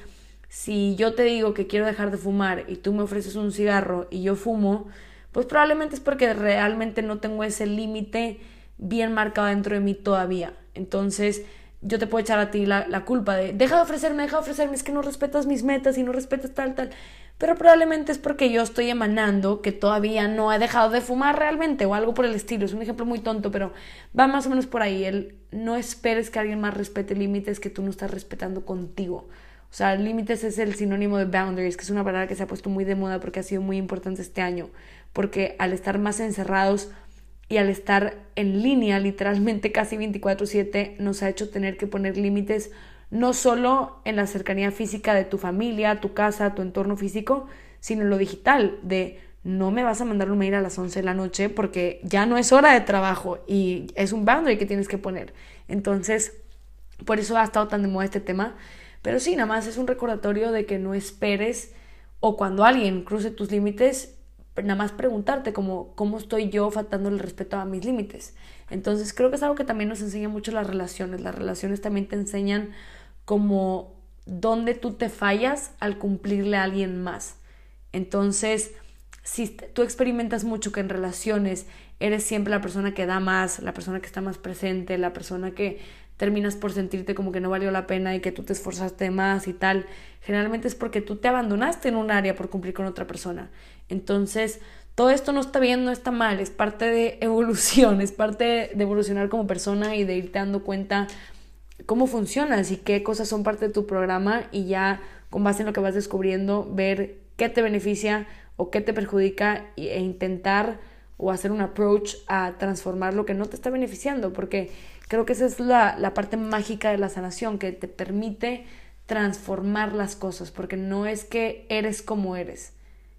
si yo te digo que quiero dejar de fumar y tú me ofreces un cigarro y yo fumo, pues probablemente es porque realmente no tengo ese límite bien marcado dentro de mí todavía. Entonces, yo te puedo echar a ti la culpa de deja de ofrecerme, es que no respetas mis metas y no respetas tal. Pero probablemente es porque yo estoy emanando que todavía no he dejado de fumar realmente o algo por el estilo. Es un ejemplo muy tonto, pero va más o menos por ahí. No esperes que alguien más respete límites que tú no estás respetando contigo. O sea, límites es el sinónimo de boundaries, que es una palabra que se ha puesto muy de moda porque ha sido muy importante este año. Porque al estar más encerrados y al estar en línea, literalmente casi 24/7, nos ha hecho tener que poner límites no solo en la cercanía física de tu familia, tu casa, tu entorno físico, sino en lo digital, de no me vas a mandar un mail a las 11 de la noche porque ya no es hora de trabajo y es un boundary que tienes que poner. Entonces, por eso ha estado tan de moda este tema. Pero sí, nada más es un recordatorio de que no esperes, o cuando alguien cruce tus límites, nada más preguntarte cómo estoy yo faltando el respeto a mis límites. Entonces creo que es algo que también nos enseña mucho las relaciones. Las relaciones también te enseñan como dónde tú te fallas al cumplirle a alguien más. Entonces, si tú experimentas mucho que en relaciones eres siempre la persona que da más, la persona que está más presente, la persona que terminas por sentirte como que no valió la pena y que tú te esforzaste más y tal, generalmente es porque tú te abandonaste en un área por cumplir con otra persona. Entonces, todo esto no está bien, no está mal, es parte de evolución, es parte de evolucionar como persona y de irte dando cuenta cómo funcionas y qué cosas son parte de tu programa, y ya con base en lo que vas descubriendo, ver qué te beneficia o qué te perjudica e intentar o hacer un approach a transformar lo que no te está beneficiando, porque creo que esa es la parte mágica de la sanación, que te permite transformar las cosas, porque no es que eres como eres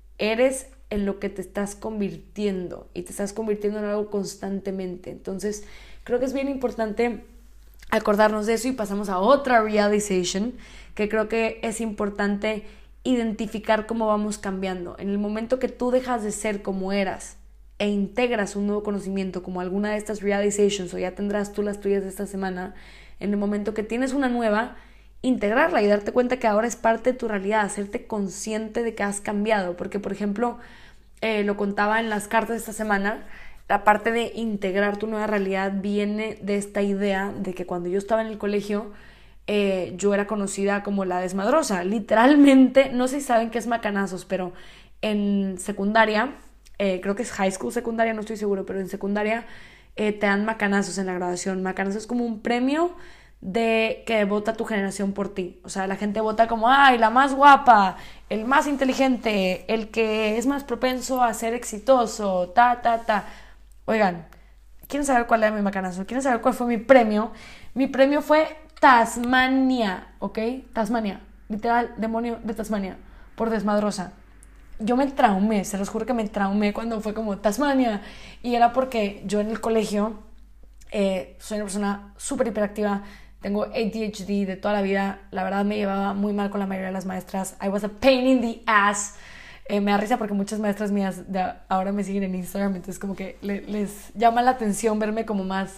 en lo que te estás convirtiendo, y te estás convirtiendo en algo constantemente. Entonces creo que es bien importante acordarnos de eso, y pasamos a otra realization, que creo que es importante identificar cómo vamos cambiando. En el momento que tú dejas de ser como eras e integras un nuevo conocimiento como alguna de estas realizations, o ya tendrás tú las tuyas de esta semana, en el momento que tienes una nueva, integrarla y darte cuenta que ahora es parte de tu realidad, hacerte consciente de que has cambiado. Porque, por ejemplo, lo contaba en las cartas de esta semana, la parte de integrar tu nueva realidad viene de esta idea de que cuando yo estaba en el colegio, yo era conocida como la desmadrosa. Literalmente, no sé si saben qué es macanazos, pero en secundaria, creo que es high school, secundaria, no estoy seguro, pero en secundaria te dan macanazos en la graduación. Macanazos es como un premio de que vota tu generación por ti. O sea, la gente vota como, ay, la más guapa, el más inteligente, el que es más propenso a ser exitoso, Oigan, ¿quieren saber cuál era mi macanazo? ¿Quieren saber cuál fue mi premio? Mi premio fue Tasmania, ¿ok? Tasmania, literal, demonio de Tasmania, por desmadrosa. yo me traumé, se los juro que me traumé cuando fue como Tasmania. Y era porque yo en el colegio soy una persona súper hiperactiva, tengo ADHD de toda la vida. La verdad me llevaba muy mal con la mayoría de las maestras. I was a pain in the ass. Me da risa porque muchas maestras mías ahora me siguen en Instagram, entonces como que les llama la atención verme como más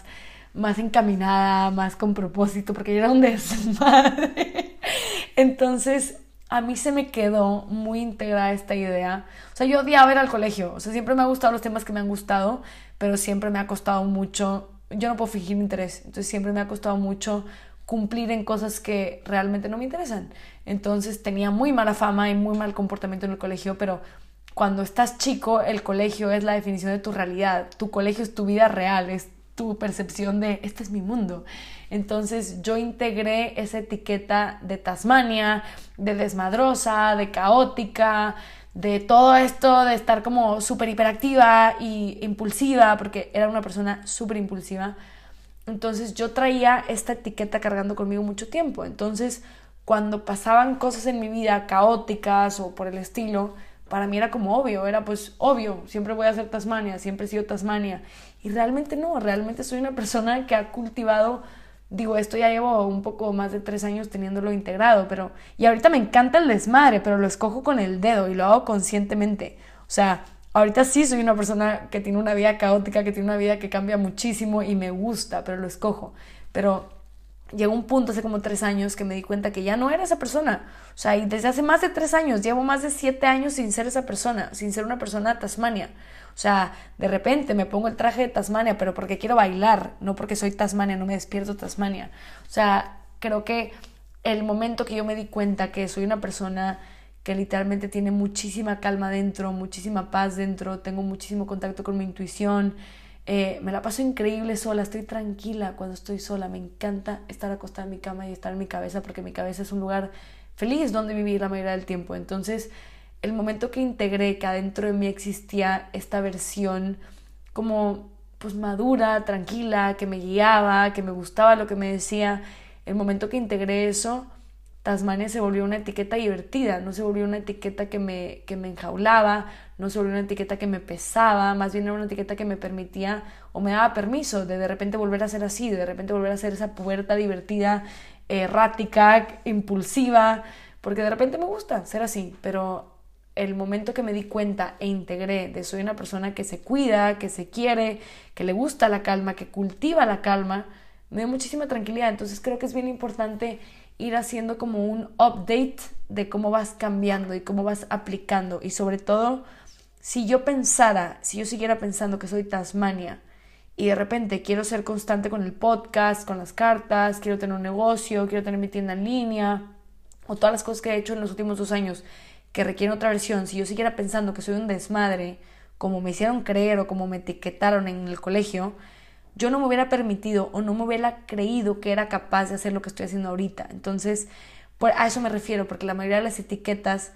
encaminada, más con propósito, porque yo era un desmadre. Entonces a mí se me quedó muy integrada esta idea. O sea, yo odiaba ir al colegio. O sea, siempre me han gustado los temas que me han gustado, pero siempre me ha costado mucho. Yo no puedo fingir interés, entonces siempre me ha costado mucho cumplir en cosas que realmente no me interesan. Entonces tenía muy mala fama y muy mal comportamiento en el colegio, pero cuando estás chico, el colegio es la definición de tu realidad. Tu colegio es tu vida real, es tu percepción de este es mi mundo. Entonces yo integré esa etiqueta de Tasmania, de desmadrosa, de caótica, de todo esto de estar como súper hiperactiva y impulsiva, porque era una persona súper impulsiva. Entonces yo traía esta etiqueta cargando conmigo mucho tiempo. Entonces cuando pasaban cosas en mi vida caóticas o por el estilo, para mí era como obvio, era pues obvio, siempre voy a ser Tasmania, siempre he sido Tasmania. Y realmente no, realmente soy una persona que ha cultivado, digo, esto ya llevo un poco más de 3 años teniéndolo integrado, y ahorita me encanta el desmadre, pero lo escojo con el dedo y lo hago conscientemente. O sea, ahorita sí soy una persona que tiene una vida caótica, que tiene una vida que cambia muchísimo y me gusta, pero lo escojo. Pero llegó un punto hace como 3 años que me di cuenta que ya no era esa persona. O sea, y desde hace más de 3 años, llevo más de 7 años sin ser esa persona, sin ser una persona de Tasmania. O sea, de repente me pongo el traje de Tasmania, pero porque quiero bailar, no porque soy Tasmania, no me despierto Tasmania. O sea, creo que el momento que yo me di cuenta que soy una persona que literalmente tiene muchísima calma dentro, muchísima paz dentro, tengo muchísimo contacto con mi intuición, me la paso increíble sola, estoy tranquila cuando estoy sola, me encanta estar acostada en mi cama y estar en mi cabeza, porque mi cabeza es un lugar feliz donde vivir la mayoría del tiempo. Entonces el momento que integré que adentro de mí existía esta versión como pues madura, tranquila, que me guiaba, que me gustaba lo que me decía, el momento que integré eso, Tasmania se volvió una etiqueta divertida, no se volvió una etiqueta que me enjaulaba, no se volvió una etiqueta que me pesaba, más bien era una etiqueta que me permitía o me daba permiso de repente volver a ser así, de repente volver a ser esa puberta divertida, errática, impulsiva, porque de repente me gusta ser así, pero el momento que me di cuenta e integré de soy una persona que se cuida, que se quiere, que le gusta la calma, que cultiva la calma, me dio muchísima tranquilidad. Entonces creo que es bien importante ir haciendo como un update de cómo vas cambiando y cómo vas aplicando. Y sobre todo, si yo siguiera pensando que soy Tasmania y de repente quiero ser constante con el podcast, con las cartas, quiero tener un negocio, quiero tener mi tienda en línea o todas las cosas que he hecho en los últimos 2 años que requieren otra versión, si yo siguiera pensando que soy un desmadre, como me hicieron creer o como me etiquetaron en el colegio, yo no me hubiera permitido o no me hubiera creído que era capaz de hacer lo que estoy haciendo ahorita. Entonces, a eso me refiero, porque la mayoría de las etiquetas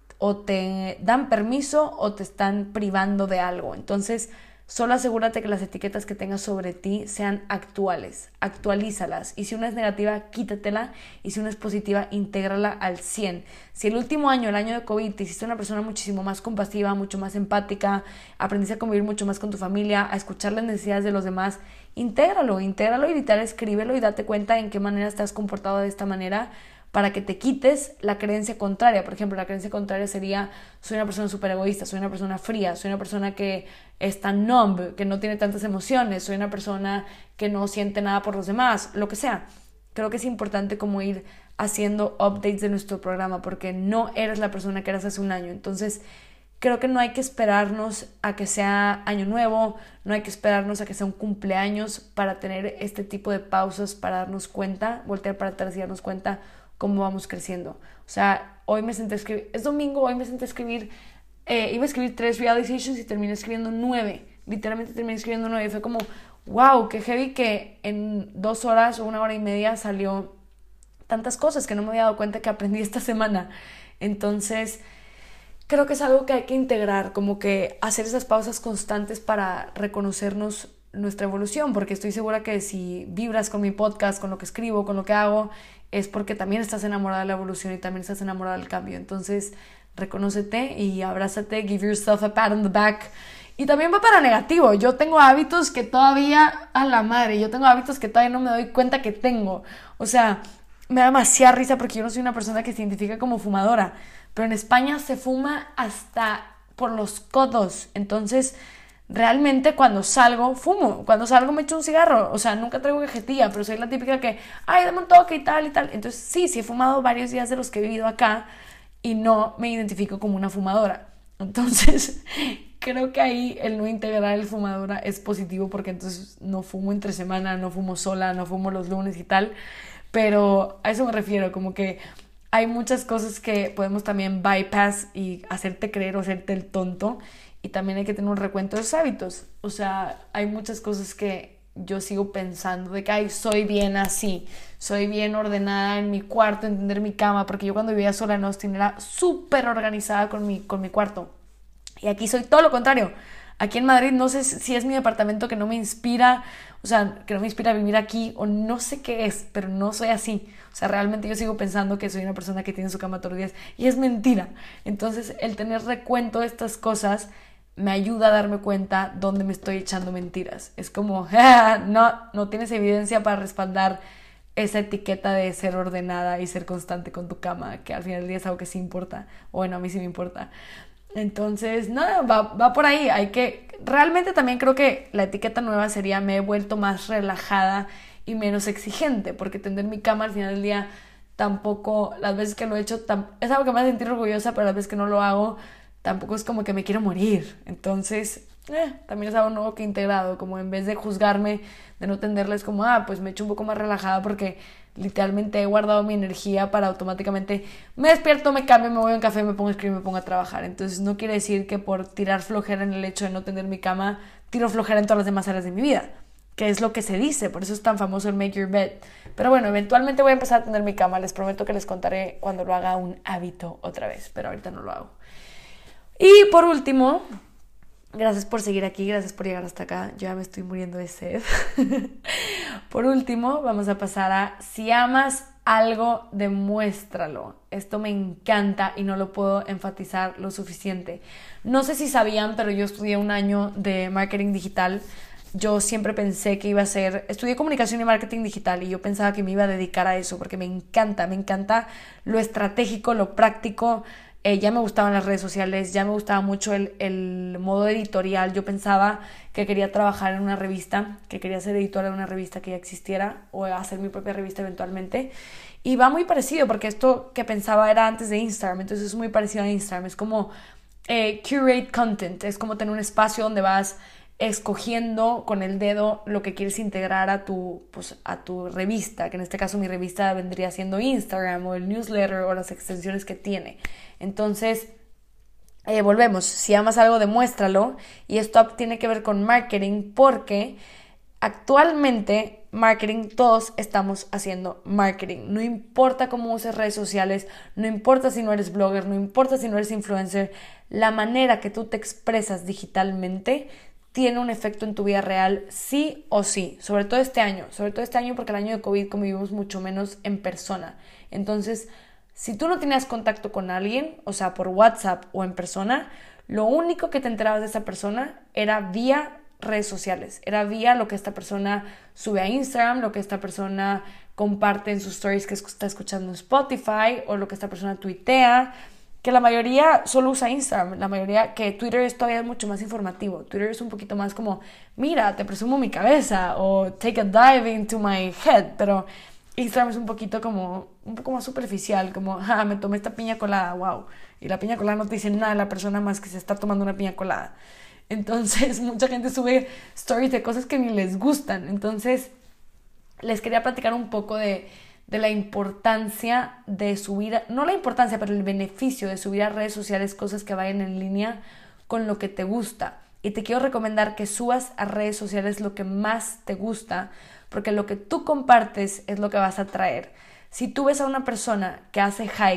o te dan permiso o te están privando de algo. Entonces, solo asegúrate que las etiquetas que tengas sobre ti sean actuales, actualízalas. Y si una es negativa, quítatela. Y si una es positiva, intégrala al 100. Si el último año, el año de COVID, te hiciste una persona muchísimo más compasiva, mucho más empática, aprendiste a convivir mucho más con tu familia, a escuchar las necesidades de los demás, intégralo y literal escríbelo y date cuenta en qué manera te has comportado de esta manera, para que te quites la creencia contraria. Por ejemplo, la creencia contraria sería soy una persona súper egoísta, soy una persona fría, soy una persona que es tan numb, que no tiene tantas emociones, soy una persona que no siente nada por los demás, lo que sea. Creo que es importante como ir haciendo updates de nuestro programa, porque no eres la persona que eras hace un año. Entonces creo que no hay que esperarnos a que sea año nuevo, no hay que esperarnos a que sea un cumpleaños para tener este tipo de pausas, para darnos cuenta, voltear para atrás y darnos cuenta cómo vamos creciendo. O sea, hoy me senté a escribir, es domingo, hoy me senté a escribir, iba a escribir 3 realizations y terminé escribiendo 9, literalmente terminé escribiendo 9, y fue como, wow, qué heavy que en 2 horas o 1 hora y media salió tantas cosas que no me había dado cuenta que aprendí esta semana. Entonces, creo que es algo que hay que integrar, como que hacer esas pausas constantes para reconocernos nuestra evolución, porque estoy segura que si vibras con mi podcast, con lo que escribo, con lo que hago, es porque también estás enamorada de la evolución y también estás enamorada del cambio. Entonces, reconócete y abrázate, give yourself a pat on the back. Y también va para negativo. Yo tengo hábitos que todavía, a la madre, yo tengo hábitos que todavía no me doy cuenta que tengo. O sea, me da demasiada risa porque yo no soy una persona que se identifica como fumadora. Pero en España se fuma hasta por los codos. Entonces, realmente cuando salgo, fumo. Cuando salgo me echo un cigarro. O sea, nunca traigo cajetilla, pero soy la típica que, ay, dame un toque y tal y tal. Entonces, sí he fumado varios días de los que he vivido acá y no me identifico como una fumadora. Entonces, creo que ahí el no integrar el fumadora es positivo porque entonces no fumo entre semana, no fumo sola, no fumo los lunes y tal. Pero a eso me refiero, como que hay muchas cosas que podemos también bypass y hacerte creer o hacerte el tonto, y también hay que tener un recuento de esos hábitos. O sea, hay muchas cosas que yo sigo pensando de que ay, soy bien así, soy bien ordenada en mi cuarto, entender mi cama, porque yo cuando vivía sola en Austin era súper organizada con mi cuarto, y aquí soy todo lo contrario. Aquí en Madrid no sé si es mi departamento que no me inspira, o sea, que no me inspira a vivir aquí, o no sé qué es, pero no soy así. O sea, realmente yo sigo pensando que soy una persona que tiene su cama todos los días, y es mentira. Entonces, el tener recuento de estas cosas me ayuda a darme cuenta dónde me estoy echando mentiras. Es como, no tienes evidencia para respaldar esa etiqueta de ser ordenada y ser constante con tu cama, que al final del día es algo que sí importa. Bueno, a mí sí me importa. Entonces, nada, va por ahí. Realmente también creo que la etiqueta nueva sería me he vuelto más relajada y menos exigente, porque tender mi cama al final del día tampoco, las veces que lo he hecho, es algo que me hace sentir orgullosa, pero las veces que no lo hago, tampoco es como que me quiero morir. Entonces, también es algo nuevo que he integrado, como en vez de juzgarme, de no tenderles como, pues me echo un poco más relajada porque literalmente he guardado mi energía para automáticamente me despierto, me cambio, me voy a un café, me pongo a escribir, me pongo a trabajar. Entonces no quiere decir que por tirar flojera en el hecho de no tender mi cama, tiro flojera en todas las demás áreas de mi vida, que es lo que se dice, por eso es tan famoso el make your bed. Pero bueno, eventualmente voy a empezar a tender mi cama, les prometo que les contaré cuando lo haga un hábito otra vez, pero ahorita no lo hago. Y por último, gracias por seguir aquí, gracias por llegar hasta acá. Yo ya me estoy muriendo de sed. Por último, vamos a pasar a si amas algo, demuéstralo. Esto me encanta y no lo puedo enfatizar lo suficiente. No sé si sabían, pero yo estudié un año de marketing digital. Yo siempre pensé que estudié comunicación y marketing digital, y yo pensaba que me iba a dedicar a eso porque me encanta lo estratégico, lo práctico. Ya me gustaban las redes sociales, ya me gustaba mucho el modo editorial. Yo pensaba que quería trabajar en una revista, que quería ser editora de una revista que ya existiera, o hacer mi propia revista eventualmente. Y va muy parecido, porque esto que pensaba era antes de Instagram, entonces es muy parecido a Instagram. Es como curate content, es como tener un espacio donde vas escogiendo con el dedo lo que quieres integrar a tu revista, que en este caso mi revista vendría siendo Instagram o el newsletter o las extensiones que tiene. Entonces, volvemos, si amas algo, demuéstralo. Y esto tiene que ver con marketing, porque actualmente marketing, todos estamos haciendo marketing. No importa cómo uses redes sociales, no importa si no eres blogger, no importa si no eres influencer, la manera que tú te expresas digitalmente tiene un efecto en tu vida real, sí o sí, sobre todo este año porque el año de COVID convivimos mucho menos en persona. Entonces, si tú no tenías contacto con alguien, o sea, por WhatsApp o en persona, lo único que te enterabas de esa persona era vía redes sociales, era vía lo que esta persona sube a Instagram, lo que esta persona comparte en sus stories que está escuchando en Spotify, o lo que esta persona tuitea, que la mayoría solo usa Instagram, la mayoría, que Twitter es todavía mucho más informativo. Twitter es un poquito más como, mira, te presumo mi cabeza, o take a dive into my head, pero Instagram es un poco más superficial, como, me tomé esta piña colada, wow, y la piña colada no te dice nada de la persona más que se está tomando una piña colada. Entonces, mucha gente sube stories de cosas que ni les gustan. Entonces, les quería platicar un poco de la importancia de subir, no la importancia, pero el beneficio de subir a redes sociales cosas que vayan en línea con lo que te gusta. Y te quiero recomendar que subas a redes sociales lo que más te gusta, porque lo que tú compartes es lo que vas a traer. Si tú ves a una persona que hace hikes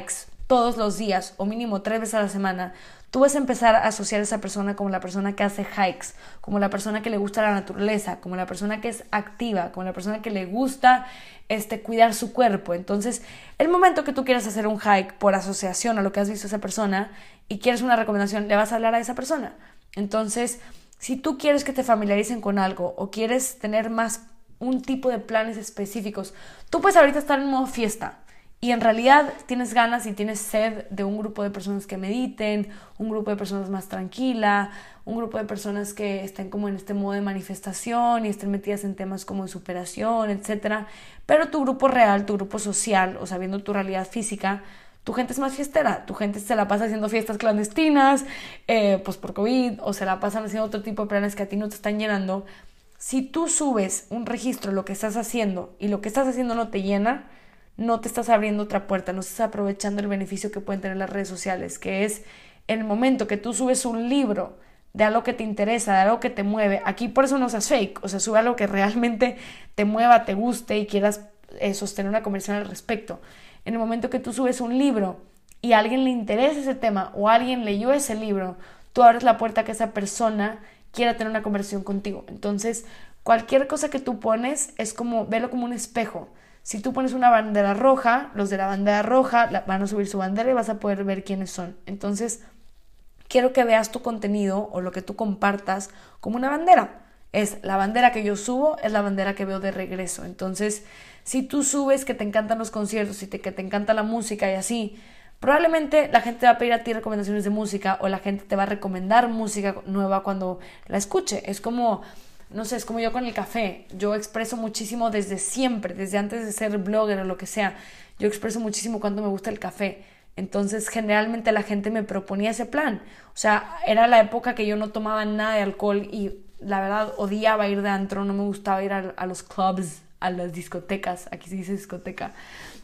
todos los días o mínimo 3 veces a la semana, tú vas a empezar a asociar a esa persona como la persona que hace hikes, como la persona que le gusta la naturaleza, como la persona que es activa, como la persona que le gusta cuidar su cuerpo. Entonces, el momento que tú quieras hacer un hike por asociación a lo que has visto a esa persona y quieres una recomendación, le vas a hablar a esa persona. Entonces, si tú quieres que te familiaricen con algo o quieres tener más un tipo de planes específicos, tú puedes ahorita estar en modo fiesta y en realidad tienes ganas y tienes sed de un grupo de personas que mediten, un grupo de personas más tranquila, un grupo de personas que estén como en este modo de manifestación y estén metidas en temas como de superación, etc. Pero tu grupo real, tu grupo social, o sea, viendo tu realidad física, tu gente es más fiestera, tu gente se la pasa haciendo fiestas clandestinas, pues por COVID, o se la pasan haciendo otro tipo de planes que a ti no te están llenando. Si tú subes un registro de lo que estás haciendo y lo que estás haciendo no te llena, no te estás abriendo otra puerta, no estás aprovechando el beneficio que pueden tener las redes sociales, que es el momento que tú subes un libro de algo que te interesa, de algo que te mueve. Aquí por eso no seas fake, o sea, sube algo que realmente te mueva, te guste y quieras sostener una conversación al respecto. En el momento que tú subes un libro y a alguien le interesa ese tema o alguien leyó ese libro, tú abres la puerta a que esa persona quiera tener una conversación contigo. Entonces, cualquier cosa que tú pones es como, velo como un espejo. Si tú pones una bandera roja, los de la bandera roja van a subir su bandera y vas a poder ver quiénes son. Entonces, quiero que veas tu contenido o lo que tú compartas como una bandera. Es la bandera que yo subo, es la bandera que veo de regreso. Entonces, si tú subes que te encantan los conciertos y que te encanta la música y así, probablemente la gente te va a pedir a ti recomendaciones de música o la gente te va a recomendar música nueva cuando la escuche. Es como, no sé, es como yo con el café. Yo expreso muchísimo desde siempre, desde antes de ser blogger o lo que sea. Yo expreso muchísimo cuánto me gusta el café. Entonces, generalmente la gente me proponía ese plan. O sea, era la época que yo no tomaba nada de alcohol y la verdad odiaba ir de antro, no me gustaba ir a los clubs, a las discotecas. Aquí se dice discoteca.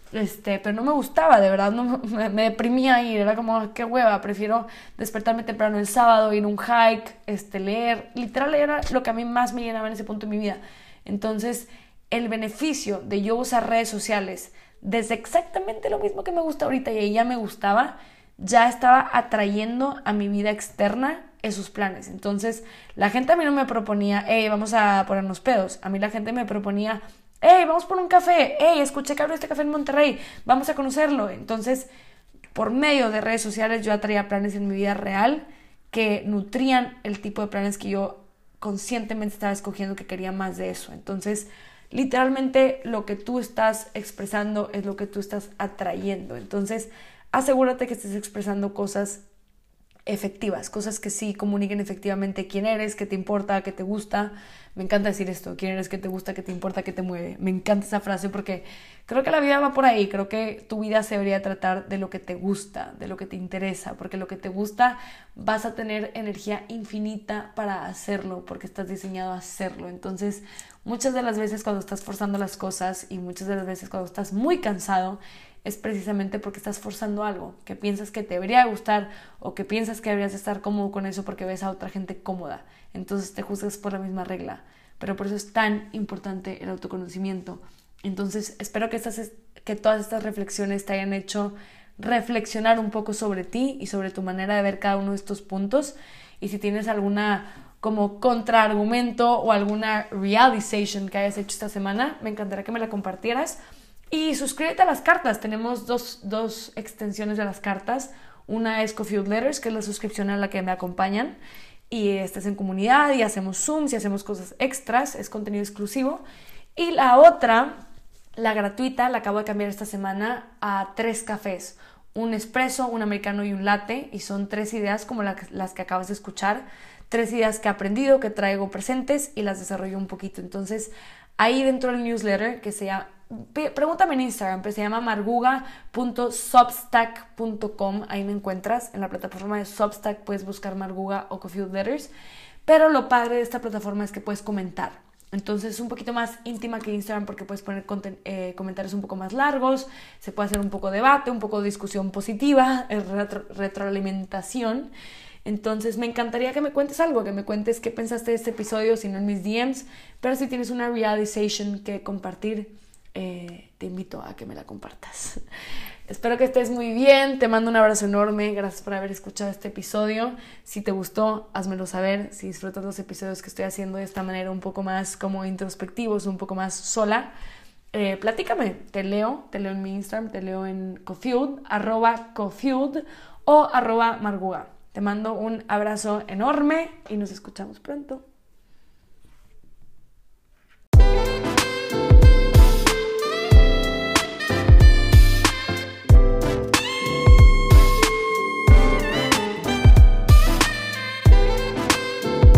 Pero no me gustaba, de verdad, no, me deprimía ir, era como, qué hueva, prefiero despertarme temprano el sábado, ir a un hike, leer, literal era lo que a mí más me llenaba en ese punto de mi vida. Entonces, el beneficio de yo usar redes sociales desde exactamente lo mismo que me gusta ahorita y ya me gustaba, ya estaba atrayendo a mi vida externa esos planes. Entonces, la gente a mí no me proponía, hey, vamos a ponernos pedos, a mí la gente me proponía, hey, vamos por un café, hey, escuché que abrió este café en Monterrey, vamos a conocerlo. Entonces, por medio de redes sociales yo atraía planes en mi vida real que nutrían el tipo de planes que yo conscientemente estaba escogiendo que quería más de eso. Entonces, literalmente lo que tú estás expresando es lo que tú estás atrayendo. Entonces, asegúrate que estés expresando cosas efectivas, cosas que sí comuniquen efectivamente quién eres, qué te importa, qué te gusta. Me encanta decir esto, quién eres, qué te gusta, qué te importa, qué te mueve. Me encanta esa frase porque creo que la vida va por ahí, creo que tu vida se debería tratar de lo que te gusta, de lo que te interesa, porque lo que te gusta vas a tener energía infinita para hacerlo, porque estás diseñado a hacerlo. Entonces, muchas de las veces cuando estás forzando las cosas y muchas de las veces cuando estás muy cansado, es precisamente porque estás forzando algo que piensas que te debería gustar o que piensas que deberías estar cómodo con eso porque ves a otra gente cómoda. Entonces te juzgas por la misma regla. Pero por eso es tan importante el autoconocimiento. Entonces espero que todas estas reflexiones te hayan hecho reflexionar un poco sobre ti y sobre tu manera de ver cada uno de estos puntos. Y si tienes alguna como contraargumento o alguna realization que hayas hecho esta semana, me encantaría que me la compartieras. Y suscríbete a las cartas. Tenemos dos extensiones de las cartas. Una es Coffee with Letters, que es la suscripción a la que me acompañan. Y estás en comunidad y hacemos Zooms y hacemos cosas extras. Es contenido exclusivo. Y la otra, la gratuita, la acabo de cambiar esta semana a 3 cafés. Un espresso, un americano y un latte. Y son 3 ideas como las que acabas de escuchar. 3 ideas que he aprendido, que traigo presentes y las desarrollo un poquito. Entonces, ahí dentro del newsletter que se llama... Pregúntame en Instagram, pues se llama marguga.substack.com. Ahí me encuentras en la plataforma de Substack, puedes buscar Marguga o Coffee with Letters. Pero lo padre de esta plataforma es que puedes comentar. Entonces es un poquito más íntima que Instagram porque puedes poner comentarios un poco más largos, se puede hacer un poco de debate, un poco de discusión positiva, retroalimentación. Entonces me encantaría que me cuentes algo, que me cuentes qué pensaste de este episodio, si no en mis DMs, pero si tienes una realization que compartir, te invito a que me la compartas. Espero que estés muy bien, te mando un abrazo enorme, gracias por haber escuchado este episodio. Si te gustó, házmelo saber, si disfrutas los episodios que estoy haciendo de esta manera un poco más como introspectivos, un poco más sola, platícame, te leo en mi Instagram, te leo en Cofiud, @Cofiud o @Marguga. Te mando un abrazo enorme y nos escuchamos pronto.